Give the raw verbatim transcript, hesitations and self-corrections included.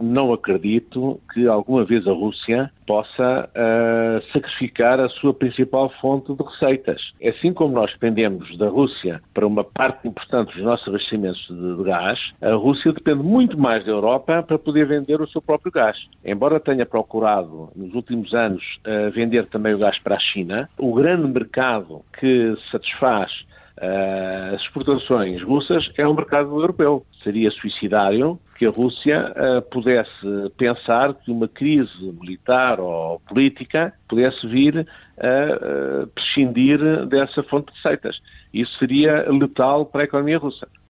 não acredito que alguma vez a Rússia possa uh, sacrificar a sua principal fonte de receitas. Assim como nós dependemos da Rússia para uma parte importante dos nossos abastecimentos de, de gás, a Rússia depende muito mais da Europa para poder vender o seu próprio gás. Embora tenha procurado, nos últimos anos, uh, vender também o gás para a China, o grande mercado que satisfaz Uh, as exportações russas é um mercado europeu. Seria suicidário que a Rússia uh, pudesse pensar que uma crise militar ou política pudesse vir a uh, prescindir dessa fonte de receitas. Isso seria letal para a economia russa.